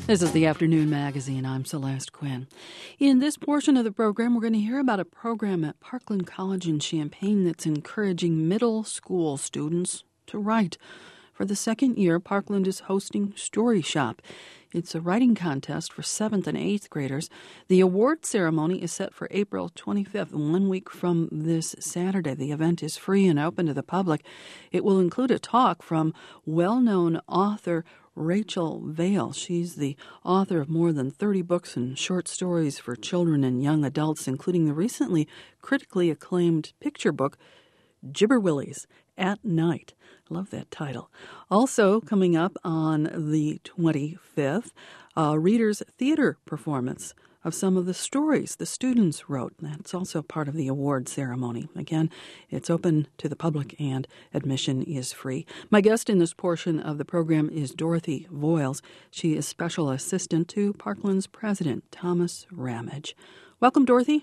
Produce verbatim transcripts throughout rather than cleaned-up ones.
This is the Afternoon Magazine. I'm Celeste Quinn. In this portion of the program, we're going to hear about a program at Parkland College in Champaign that's encouraging middle school students to write. For the second year, Parkland is hosting Story Shop. It's a writing contest for seventh and eighth graders. The award ceremony is set for April twenty-fifth, one week from this Saturday. The event is free and open to the public. It will include a talk from well-known author Rachel Vale. She's the author of more than thirty books and short stories for children and young adults, including the recently critically acclaimed picture book, Gibberwillies at Night. I love that title. Also coming up on the twenty-fifth, a readers' theater performance of some of the stories the students wrote. That's also part of the award ceremony. Again, it's open to the public and admission is free. My guest in this portion of the program is Dorothy Voiles. She is special assistant to Parkland's president, Thomas Ramage. Welcome, Dorothy.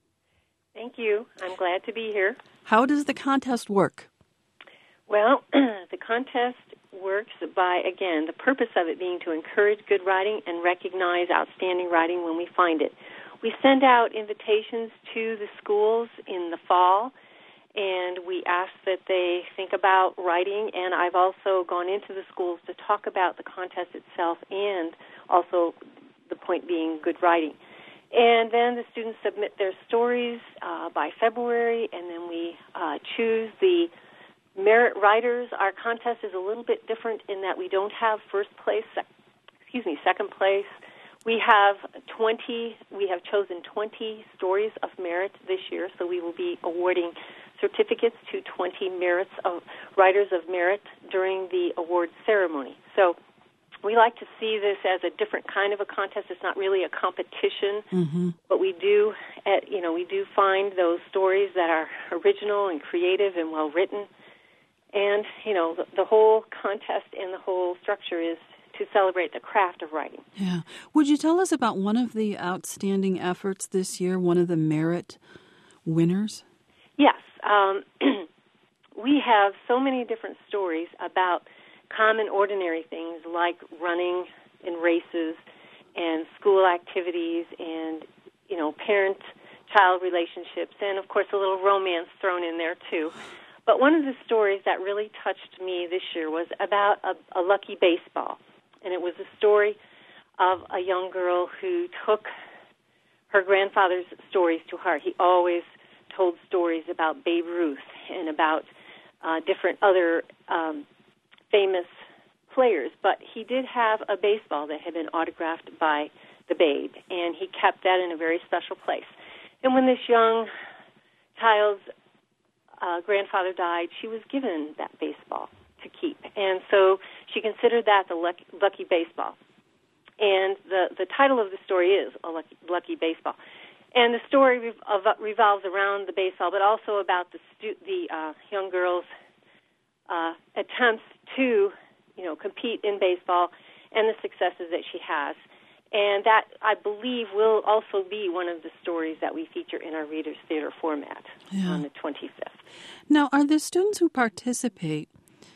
Thank you. I'm glad to be here. How does the contest work? Well, the contest works by, again, the purpose of it being to encourage good writing and recognize outstanding writing when we find it. We send out invitations to the schools in the fall, and we ask that they think about writing, and I've also gone into the schools to talk about the contest itself and also the point being good writing. And then the students submit their stories uh, by February, and then we uh, choose the merit writers. Our contest is a little bit different in that we don't have first place, sec- excuse me, second place. We have twenty, we have chosen twenty stories of merit this year, so we will be awarding certificates to twenty merits of writers of merit during the award ceremony. So we like to see this as a different kind of a contest. It's not really a competition, mm-hmm. but we do, at, you know, we do find those stories that are original and creative and well written. And, you know, the, the whole contest and the whole structure is to celebrate the craft of writing. Yeah. Would you tell us about one of the outstanding efforts this year, one of the merit winners? Yes. Um, we have so many different stories about common, ordinary things like running in races and school activities and, you know, parent-child relationships and, of course, a little romance thrown in there, too. But one of the stories that really touched me this year was about a, a lucky baseball. And it was a story of a young girl who took her grandfather's stories to heart. He always told stories about Babe Ruth and about uh, different other um, famous players. But he did have a baseball that had been autographed by the Babe, and he kept that in a very special place. And when this young child's Uh, grandfather died, she was given that baseball to keep. And so she considered that the lucky, lucky baseball. And the, the title of the story is A Lucky, Lucky Baseball. And the story rev- revolves around the baseball, but also about the stu- the uh, young girl's uh, attempts to, you know, compete in baseball and the successes that she has. And that, I believe, will also be one of the stories that we feature in our Reader's Theater format yeah. on the twenty-fifth. Now, are the students who participate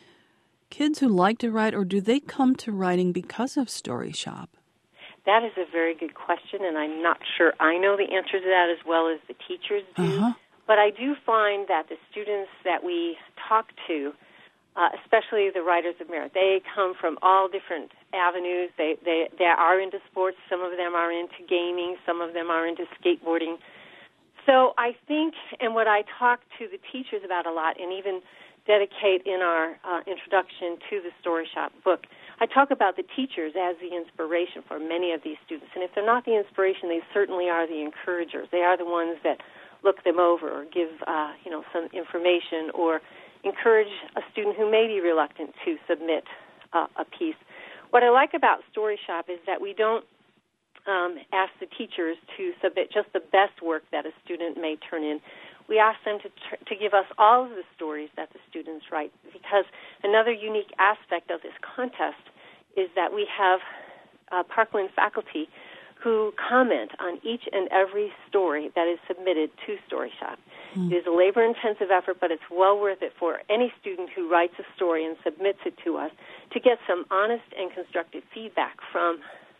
kids who like to write, or do they come to writing because of Story Shop? That is a very good question, and I'm not sure I know the answer to that as well as the teachers do. Uh-huh. But I do find that the students that we talk to, Uh, especially the writers of merit, they come from all different avenues. They, they they are into sports. Some of them are into gaming. Some of them are into skateboarding. So I think, and what I talk to the teachers about a lot, and even dedicate in our uh, introduction to the Story Shop book, I talk about the teachers as the inspiration for many of these students. And if they're not the inspiration, they certainly are the encouragers. They are the ones that look them over or give uh, you know some information or encourage a student who may be reluctant to submit uh, a piece. What I like about Story Shop is that we don't um, ask the teachers to submit just the best work that a student may turn in. We ask them to tr- to give us all of the stories that the students write, because another unique aspect of this contest is that we have uh, Parkland faculty who comment on each and every story that is submitted to Story Shop. Mm. It is a labor-intensive effort, but it's well worth it for any student who writes a story and submits it to us to get some honest and constructive feedback from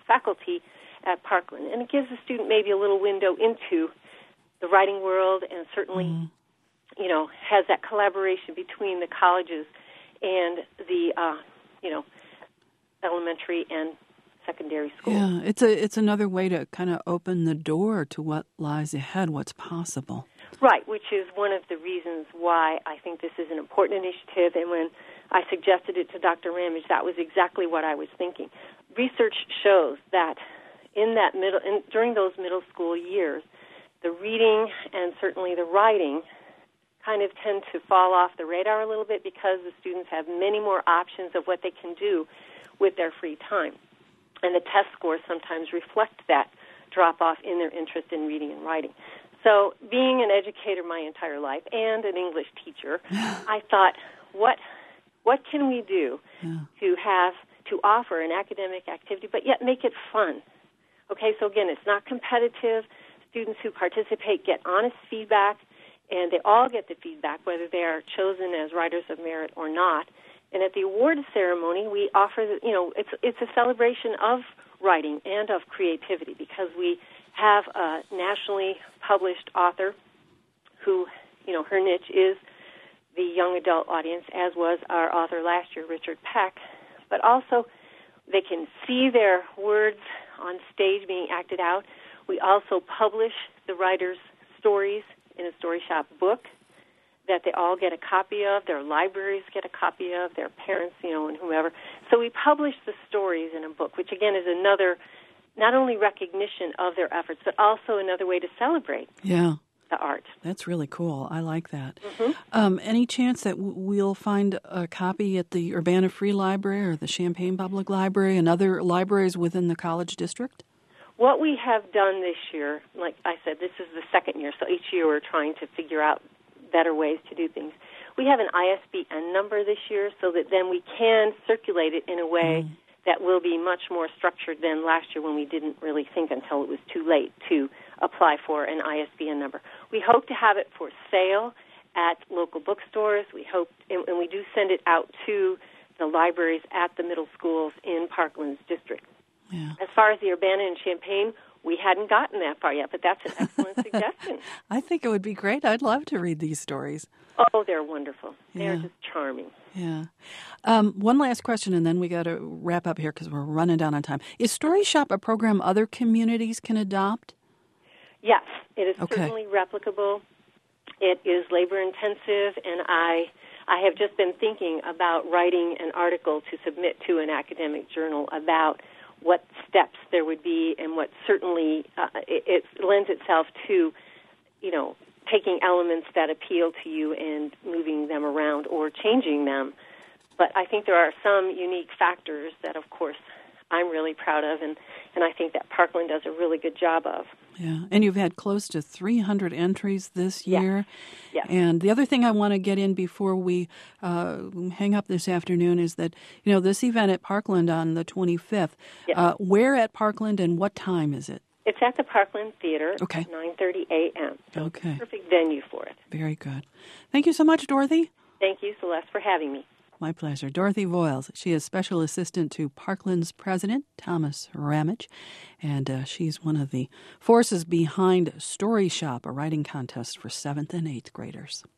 faculty at Parkland. And it gives the student maybe a little window into the writing world, and certainly, mm. you know, has that collaboration between the colleges and the, uh, you know, elementary and secondary schools. Yeah, it's a it's another way to kind of open the door to what lies ahead, what's possible. Right, which is one of the reasons why I think this is an important initiative. And when I suggested it to Doctor Ramage, that was exactly what I was thinking. Research shows that in that middle, in, during those middle school years, the reading and certainly the writing kind of tend to fall off the radar a little bit because the students have many more options of what they can do with their free time. And the test scores sometimes reflect that drop-off in their interest in reading and writing. So being an educator my entire life and an English teacher, I thought, what what can we do yeah. to have to offer an academic activity, but yet make it fun? Okay, so again, it's not competitive. Students who participate get honest feedback, and they all get the feedback, whether they are chosen as Writers of Merit or not. And at the award ceremony, we offer, the, you know, it's it's a celebration of writing and of creativity because we have a nationally published author who, you know, her niche is the young adult audience, as was our author last year, Richard Peck. But also, they can see their words on stage being acted out. We also publish the writer's stories in a Story Shop book that they all get a copy of. Their libraries get a copy of, their parents, you know, and whomever. So we publish the stories in a book, which, again, is another not only recognition of their efforts, but also another way to celebrate yeah. the art. That's really cool. I like that. Mm-hmm. Um, any chance that w- we'll find a copy at the Urbana Free Library or the Champaign Public Library and other libraries within the college district? What we have done this year, like I said, this is the second year, so each year we're trying to figure out better ways to do things. We have an I S B N number this year so that then we can circulate it in a way mm. that will be much more structured than last year when we didn't really think until it was too late to apply for an I S B N number. We hope to have it for sale at local bookstores. We hope, and, and we do send it out to the libraries at the middle schools in Parkland's district. Yeah. As far as the Urbana and Champaign, we hadn't gotten that far yet, but that's an excellent suggestion. I think it would be great. I'd love to read these stories. Oh, they're wonderful. They're yeah. just charming. Yeah. Um, one last question, and then we got to wrap up here because we're running down on time. Is Story Shop a program other communities can adopt? Yes, it is okay. certainly replicable. It is labor-intensive, and I I have just been thinking about writing an article to submit to an academic journal about what steps there would be and what certainly uh, it, it lends itself to, you know, taking elements that appeal to you and moving them around or changing them. But I think there are some unique factors that, of course, I'm really proud of, and, and I think that Parkland does a really good job of. Yeah, and you've had close to three hundred entries this year. Yes. Yes. And the other thing I want to get in before we uh, hang up this afternoon is that, you know, this event at Parkland on the twenty-fifth, yes. uh, where at Parkland and what time is it? It's at the Parkland Theater okay. at nine thirty a.m. So okay. it's a perfect venue for it. Very good. Thank you so much, Dorothy. Thank you, Celeste, for having me. My pleasure. Dorothy Voiles. She is special assistant to Parkland's president, Thomas Ramage, and uh, she's one of the forces behind Story Shop, a writing contest for seventh and eighth graders.